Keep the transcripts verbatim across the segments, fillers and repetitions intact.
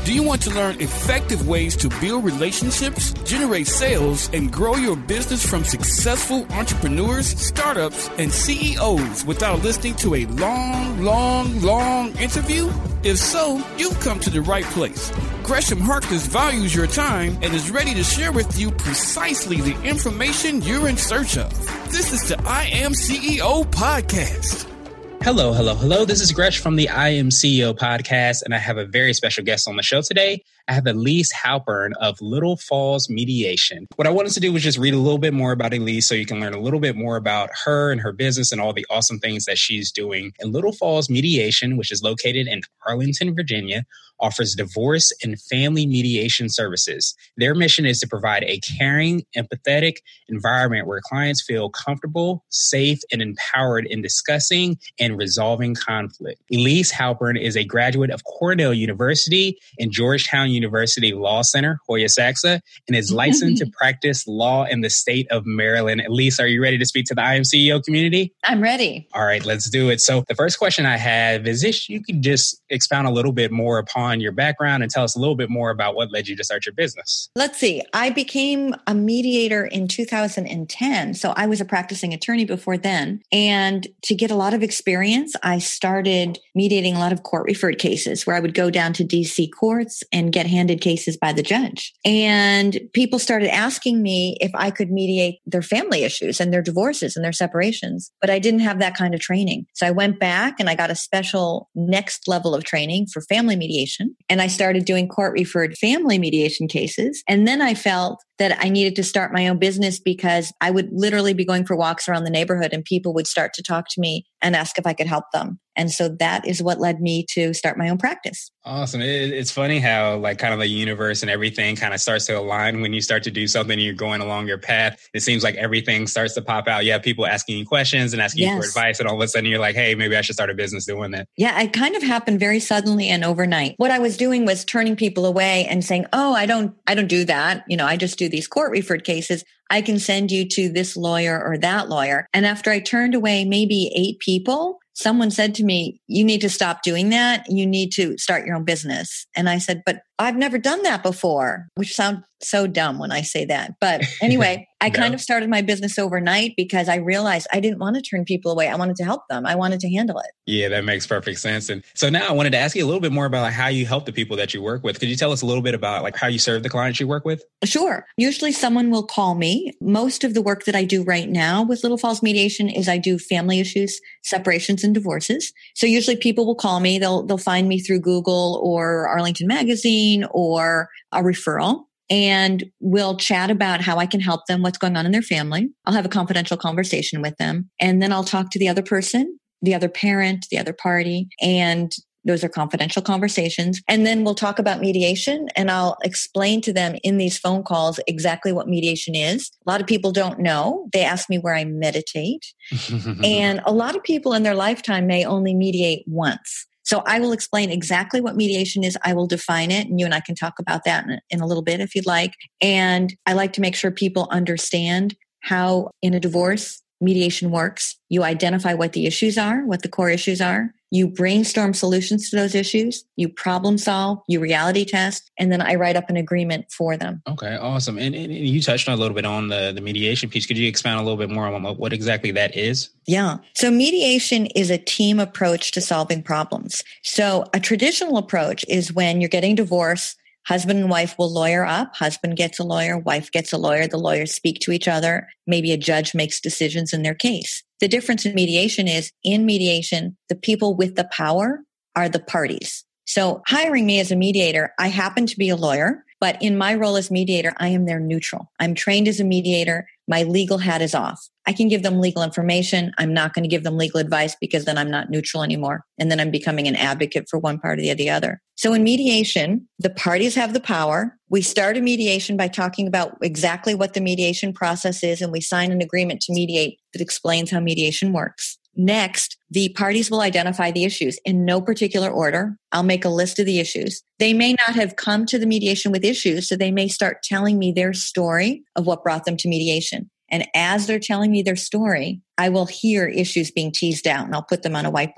Do you want to learn effective ways to build relationships, generate sales, and grow your business from successful entrepreneurs, startups, and C E Os without listening to a long, long, long interview? If so, you've come to the right place. Gresham Harkless values your time and is ready to share with you precisely the information you're in search of. This is the I Am C E O podcast. Hello, hello, hello. This is Gresh from the I Am C E O podcast, and I have a very special guest on the show today. I have Elise Halpern of Little Falls Mediation. What I wanted to do was just read a little bit more about Elise so you can learn a little bit more about her and her business and all the awesome things that she's doing. And Little Falls Mediation, which is located in Arlington, Virginia, offers divorce and family mediation services. Their mission is to provide a caring, empathetic environment where clients feel comfortable, safe, and empowered in discussing and resolving conflict. Elise Halpern is a graduate of Cornell University and Georgetown University Law Center, Hoya Saxa, and is licensed to practice law in the state of Maryland. Elise, are you ready to speak to the I Am C E O community? I'm ready. All right, let's do it. So the first question I have is if you could just expound a little bit more upon your background and tell us a little bit more about what led you to start your business. Let's see. I became a mediator in two thousand ten. So I was a practicing attorney before then. And to get a lot of experience, I started mediating a lot of court referred cases where I would go down to D C courts and get handed cases by the judge. And people started asking me if I could mediate their family issues and their divorces and their separations, but I didn't have that kind of training. So I went back and I got a special next level of training for family mediation. And I started doing court referred family mediation cases. And then I felt that I needed to start my own business because I would literally be going for walks around the neighborhood and people would start to talk to me and ask if I could help them. And so that is what led me to start my own practice. Awesome. It, it's funny how like kind of the universe and everything kind of starts to align when you start to do something and you're going along your path. It seems like everything starts to pop out. You have people asking you questions and asking yes. you for advice. And all of a sudden you're like, hey, maybe I should start a business doing that. Yeah, it kind of happened very suddenly and overnight. What I was doing was turning people away and saying, oh, I don't, I don't do that. You know, I just do these court referred cases. I can send you to this lawyer or that lawyer. And after I turned away maybe eight people, someone said to me, you need to stop doing that. You need to start your own business. And I said, but I've never done that before, which sounds so dumb when I say that. But anyway, I no. kind of started my business overnight because I realized I didn't want to turn people away. I wanted to help them. I wanted to handle it. Yeah, that makes perfect sense. And so now I wanted to ask you a little bit more about like how you help the people that you work with. Could you tell us a little bit about like how you serve the clients you work with? Sure. Usually someone will call me. Most of the work that I do right now with Little Falls Mediation is I do family issues, separations, and divorces. So usually people will call me. They'll they'll find me through Google or Arlington Magazine or a referral. And we'll chat about how I can help them, what's going on in their family. I'll have a confidential conversation with them. And then I'll talk to the other person, the other parent, the other party. And those are confidential conversations. And then we'll talk about mediation and I'll explain to them in these phone calls exactly what mediation is. A lot of people don't know. They ask me where I meditate. And a lot of people in their lifetime may only mediate once. So I will explain exactly what mediation is. I will define it. And you and I can talk about that in, in a little bit if you'd like. And I like to make sure people understand how in a divorce mediation works. You identify what the issues are, what the core issues are. You brainstorm solutions to those issues. You problem solve, you reality test, and then I write up an agreement for them. Okay, awesome. And, and you touched on a little bit on the, the mediation piece. Could you expound a little bit more on what, what exactly that is? Yeah. So mediation is a team approach to solving problems. So a traditional approach is when you're getting divorced, husband and wife will lawyer up. Husband gets a lawyer, wife gets a lawyer. The lawyers speak to each other. Maybe a judge makes decisions in their case. The difference in mediation is in mediation, the people with the power are the parties. So hiring me as a mediator, I happen to be a lawyer, but in my role as mediator, I am their neutral. I'm trained as a mediator. My legal hat is off. I can give them legal information. I'm not going to give them legal advice because then I'm not neutral anymore. And then I'm becoming an advocate for one party or the other. So in mediation, the parties have the power. We start a mediation by talking about exactly what the mediation process is, and we sign an agreement to mediate that explains how mediation works. Next, the parties will identify the issues in no particular order. I'll make a list of the issues. They may not have come to the mediation with issues, so they may start telling me their story of what brought them to mediation. And as they're telling me their story, I will hear issues being teased out and I'll put them on a whiteboard.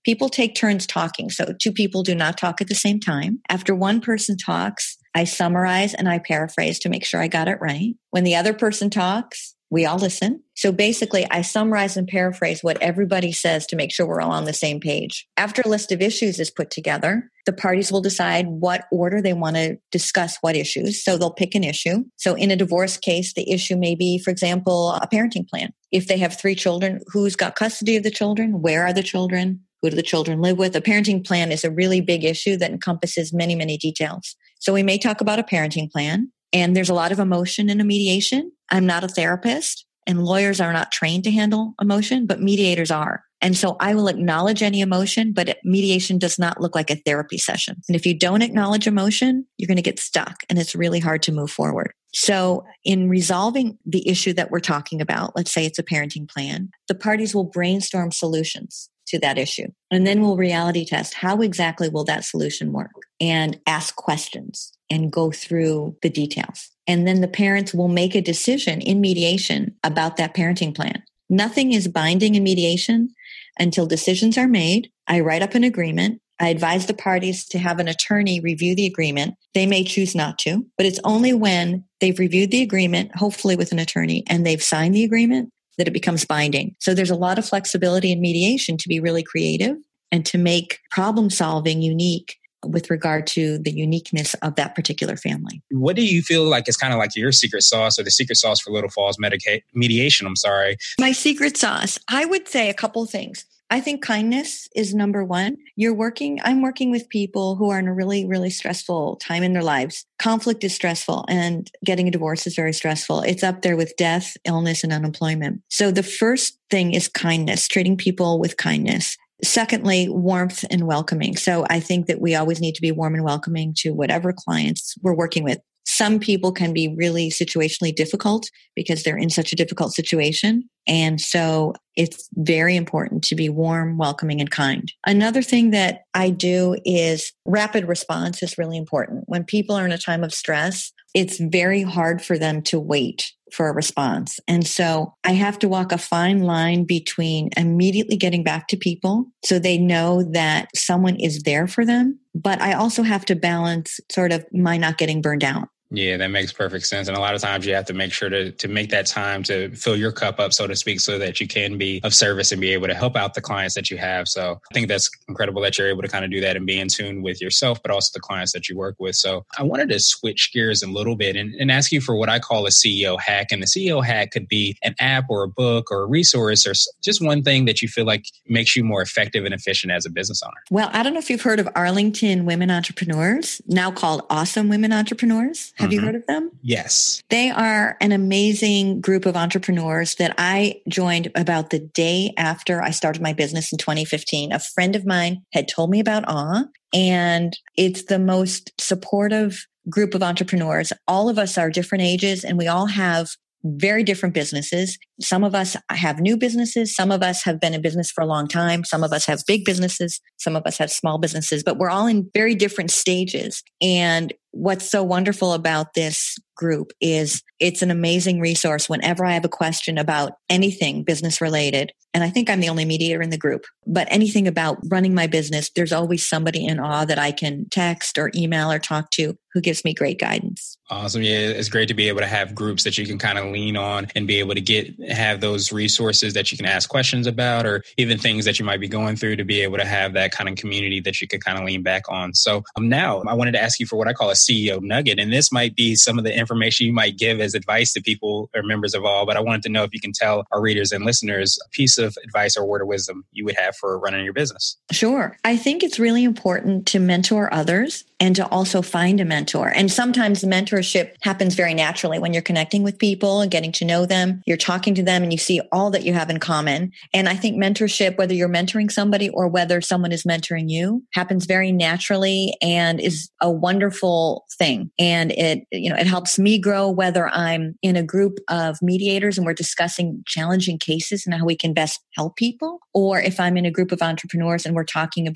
People take turns talking. So two people do not talk at the same time. After one person talks, I summarize and I paraphrase to make sure I got it right. When the other person talks, we all listen. So basically, I summarize and paraphrase what everybody says to make sure we're all on the same page. After a list of issues is put together, the parties will decide what order they want to discuss what issues. So they'll pick an issue. So in a divorce case, the issue may be, for example, a parenting plan. If they have three children, who's got custody of the children? Where are the children? Who do the children live with? A parenting plan is a really big issue that encompasses many, many details. So we may talk about a parenting plan, and there's a lot of emotion in a mediation. I'm not a therapist, and lawyers are not trained to handle emotion, but mediators are. And so I will acknowledge any emotion, but mediation does not look like a therapy session. And if you don't acknowledge emotion, you're going to get stuck, and it's really hard to move forward. So in resolving the issue that we're talking about, let's say it's a parenting plan, the parties will brainstorm solutions to that issue. And then we'll reality test how exactly will that solution work, and ask questions and go through the details. And then the parents will make a decision in mediation about that parenting plan. Nothing is binding in mediation until decisions are made. I write up an agreement. I advise the parties to have an attorney review the agreement. They may choose not to, but it's only when they've reviewed the agreement, hopefully with an attorney, and they've signed the agreement, that it becomes binding. So there's a lot of flexibility in mediation to be really creative and to make problem solving unique with regard to the uniqueness of that particular family. What do you feel like is kind of like your secret sauce, or the secret sauce for Little Falls medica- mediation? I'm sorry. My secret sauce, I would say a couple things. I think kindness is number one. You're working, I'm working with people who are in a really, really stressful time in their lives. Conflict is stressful, and getting a divorce is very stressful. It's up there with death, illness, and unemployment. So the first thing is kindness, treating people with kindness. Secondly, warmth and welcoming. So I think that we always need to be warm and welcoming to whatever clients we're working with. Some people can be really situationally difficult because they're in such a difficult situation. And so it's very important to be warm, welcoming, and kind. Another thing that I do is rapid response is really important. When people are in a time of stress, it's very hard for them to wait for a response. And so I have to walk a fine line between immediately getting back to people so they know that someone is there for them. But I also have to balance sort of my not getting burned out. Yeah, that makes perfect sense. And a lot of times you have to make sure to to make that time to fill your cup up, so to speak, so that you can be of service and be able to help out the clients that you have. So I think that's incredible that you're able to kind of do that and be in tune with yourself, but also the clients that you work with. So I wanted to switch gears a little bit and, and ask you for what I call a C E O hack. And the C E O hack could be an app or a book or a resource, or just one thing that you feel like makes you more effective and efficient as a business owner. Well, I don't know if you've heard of Arlington Women Entrepreneurs, now called Awesome Women Entrepreneurs. Have mm-hmm. you heard of them? Yes. They are an amazing group of entrepreneurs that I joined about the day after I started my business in twenty fifteen. A friend of mine had told me about A W E, and it's the most supportive group of entrepreneurs. All of us are different ages, and we all have very different businesses. Some of us have new businesses. Some of us have been in business for a long time. Some of us have big businesses. Some of us have small businesses, but we're all in very different stages. And what's so wonderful about this group is it's an amazing resource whenever I have a question about anything business related. And I think I'm the only mediator in the group, but anything about running my business, there's always somebody in A W E that I can text or email or talk to who gives me great guidance. Awesome. Yeah, it's great to be able to have groups that you can kind of lean on and be able to get have those resources that you can ask questions about, or even things that you might be going through, to be able to have that kind of community that you could kind of lean back on. So um, now I wanted to ask you for what I call a C E O nugget. And this might be some of the information you might give as advice to people or members of A W E, but I wanted to know if you can tell our readers and listeners a piece of advice or word of wisdom you would have for running your business. Sure. I think it's really important to mentor others and to also find a mentor. And sometimes mentorship happens very naturally when you're connecting with people and getting to know them. You're talking to them and you see all that you have in common. And I think mentorship, whether you're mentoring somebody or whether someone is mentoring you, happens very naturally and is a wonderful thing. And it, you know, it helps me grow, whether I'm in a group of mediators and we're discussing challenging cases and how we can best help people, or if I'm in a group of entrepreneurs and we're talking about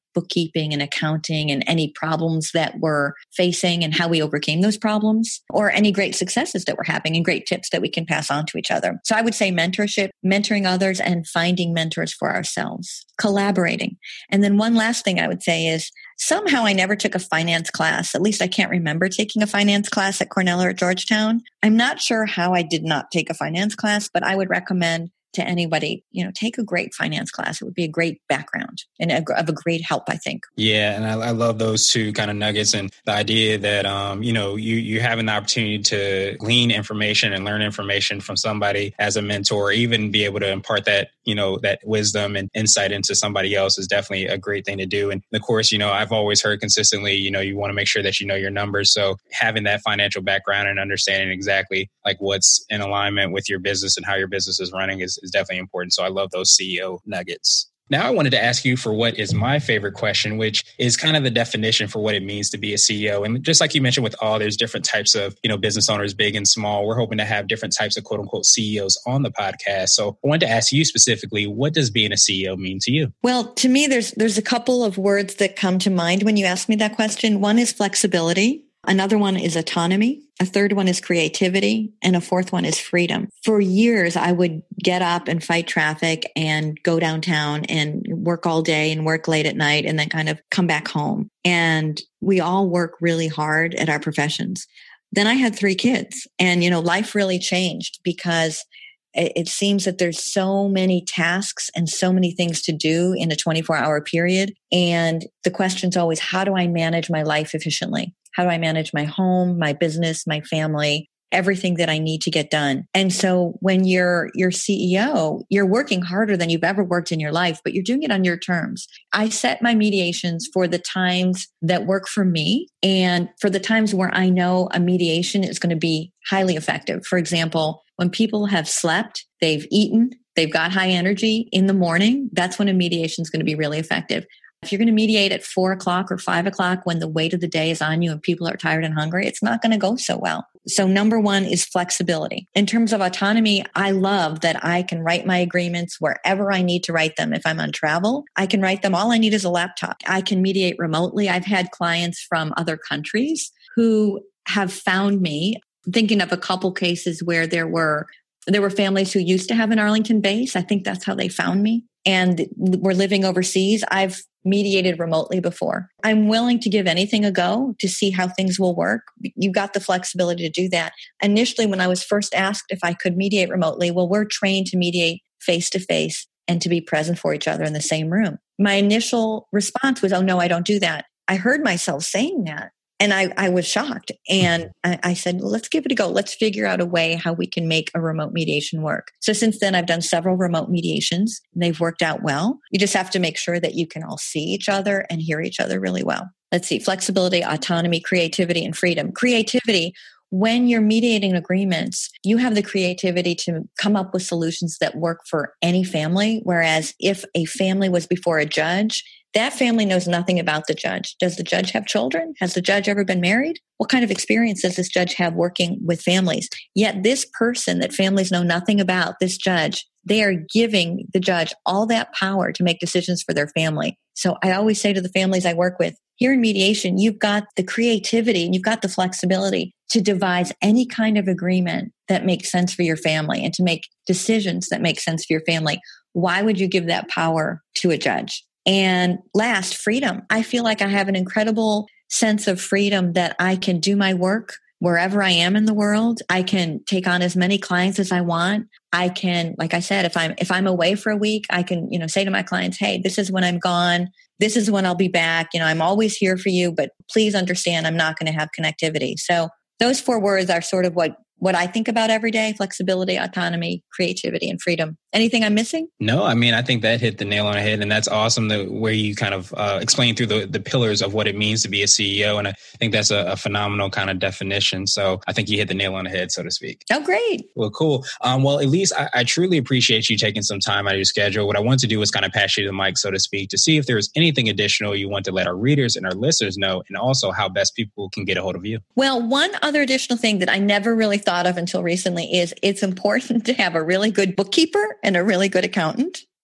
bookkeeping and accounting and any problems that we're facing and how we overcame those problems, or any great successes that we're having and great tips that we can pass on to each other. So I would say mentorship, mentoring others, and finding mentors for ourselves, collaborating. And then one last thing I would say is somehow I never took a finance class. At least I can't remember taking a finance class at Cornell or at Georgetown. I'm not sure how I did not take a finance class, but I would recommend to anybody, you know, take a great finance class. It would be a great background and a, of a great help, I think. Yeah. And I, I love those two kind of nuggets, and the idea that, um, you know, you, you having the opportunity to glean information and learn information from somebody as a mentor, or even be able to impart that, you know, that wisdom and insight into somebody else is definitely a great thing to do. And of course, you know, I've always heard consistently, you know, you want to make sure that you know your numbers. So having that financial background and understanding exactly like what's in alignment with your business and how your business is running is is definitely important. So I love those C E O nuggets. Now I wanted to ask you for what is my favorite question, which is kind of the definition for what it means to be a C E O. And just like you mentioned with all, there's different types of, you know, business owners, big and small. We're hoping to have different types of quote unquote C E Os on the podcast. So I wanted to ask you specifically, what does being a C E O mean to you? Well, to me, there's there's a couple of words that come to mind when you ask me that question. One is flexibility. Another one is autonomy. A third one is creativity. And a fourth one is freedom. For years, I would get up and fight traffic and go downtown and work all day and work late at night and then kind of come back home. And we all work really hard at our professions. Then I had three kids, and, you know, life really changed because it seems that there's so many tasks and so many things to do in a twenty-four hour period. And the question's always, how do I manage my life efficiently? How do I manage my home, my business, my family, everything that I need to get done? And so when you're your C E O, you're working harder than you've ever worked in your life, but you're doing it on your terms. I set my mediations for the times that work for me and for the times where I know a mediation is going to be highly effective. For example, when people have slept, they've eaten, they've got high energy in the morning, that's when a mediation is going to be really effective. If you're going to mediate at four o'clock or five o'clock when the weight of the day is on you and people are tired and hungry, it's not going to go so well. So number one is flexibility. In terms of autonomy, I love that I can write my agreements wherever I need to write them. If I'm on travel, I can write them. All I need is a laptop. I can mediate remotely. I've had clients from other countries who have found me. Thinking of a couple cases where there were there were families who used to have an Arlington base. I think that's how they found me. And were living overseas. I've mediated remotely before. I'm willing to give anything a go to see how things will work. You've got the flexibility to do that. Initially, when I was first asked if I could mediate remotely, well, we're trained to mediate face-to-face and to be present for each other in the same room. My initial response was, oh, no, I don't do that. I heard myself saying that. And I, I was shocked. And I, I said, well, let's give it a go. Let's figure out a way how we can make a remote mediation work. So since then, I've done several remote mediations. And they've worked out well. You just have to make sure that you can all see each other and hear each other really well. Let's see, flexibility, autonomy, creativity, and freedom. Creativity, when you're mediating agreements, you have the creativity to come up with solutions that work for any family. Whereas if a family was before a judge, that family knows nothing about the judge. Does the judge have children? Has the judge ever been married? What kind of experience does this judge have working with families? Yet this person that families know nothing about, this judge, they are giving the judge all that power to make decisions for their family. So I always say to the families I work with, here in mediation, you've got the creativity and you've got the flexibility to devise any kind of agreement that makes sense for your family and to make decisions that make sense for your family. Why would you give that power to a judge? And last, freedom. I feel like I have an incredible sense of freedom that I can do my work wherever I am in the world. I can take on as many clients as I want. I can, like I said, if I'm if I'm away for a week, I can, you know, say to my clients, hey, this is when I'm gone. This is when I'll be back. You know, I'm always here for you, but please understand I'm not going to have connectivity. So those four words are sort of what what I think about every day: flexibility, autonomy, creativity, and freedom. Anything I'm missing? No, I mean, I think that hit the nail on the head. And that's awesome the where you kind of uh, explain through the, the pillars of what it means to be a C E O. And I think that's a, a phenomenal kind of definition. So I think you hit the nail on the head, so to speak. Oh, great. Well, cool. Um, well, Elise, I, I truly appreciate you taking some time out of your schedule. What I want to do is kind of pass you the mic, so to speak, to see if there's anything additional you want to let our readers and our listeners know, and also how best people can get a hold of you. Well, one other additional thing that I never really thought of until recently is it's important to have a really good bookkeeper and a really good accountant.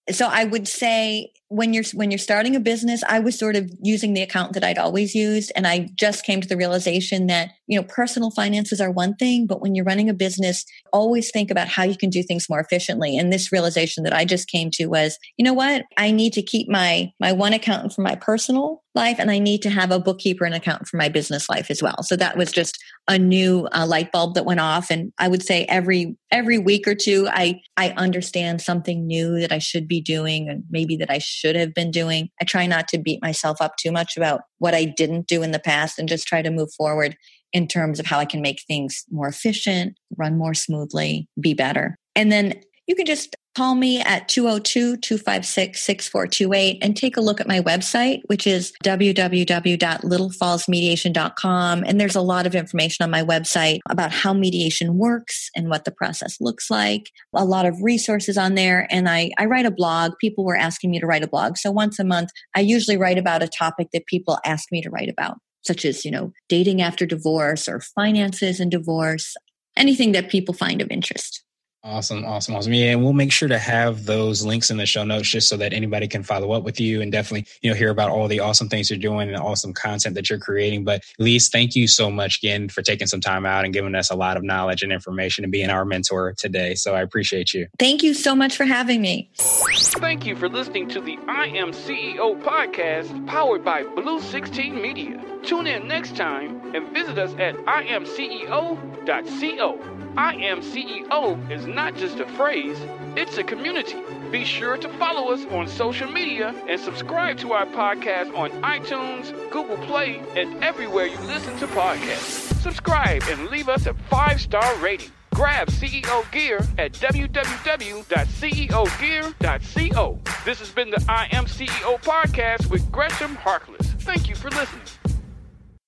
So I would say when you're when you're starting a business, I was sort of using the account that I'd always used. And I just came to the realization that, you know, personal finances are one thing, but when you're running a business, always think about how you can do things more efficiently. And this realization that I just came to was, you know what, I need to keep my my one accountant for my personal life, and I need to have a bookkeeper and accountant for my business life as well. So that was just a new uh, light bulb that went off. And I would say every every week or two, I I understand something new that I should be doing and maybe that I should have been doing. I try not to beat myself up too much about what I didn't do in the past and just try to move forward in terms of how I can make things more efficient, run more smoothly, be better. And then you can just call me at two oh two, two five six, six four two eight and take a look at my website, which is w w w dot little falls mediation dot com. And there's a lot of information on my website about how mediation works and what the process looks like. A lot of resources on there. And I, I write a blog. People were asking me to write a blog. So once a month, I usually write about a topic that people ask me to write about, such as, you know, dating after divorce or finances and divorce, anything that people find of interest. Awesome, awesome, awesome. Yeah, and we'll make sure to have those links in the show notes just so that anybody can follow up with you and definitely, you know, hear about all the awesome things you're doing and awesome content that you're creating. But Lise, thank you so much again for taking some time out and giving us a lot of knowledge and information and being our mentor today. So I appreciate you. Thank you so much for having me. Thank you for listening to the I Am C E O podcast powered by Blue sixteen Media. Tune in next time and visit us at I am C E O dot co. I Am C E O is not just a phrase, it's a community. Be sure to follow us on social media and subscribe to our podcast on iTunes, Google Play, and everywhere you listen to podcasts. Subscribe and leave us a five-star rating. Grab C E O gear at w w w dot c e o gear dot co. This has been the I Am C E O podcast with Gresham Harkless. Thank you for listening.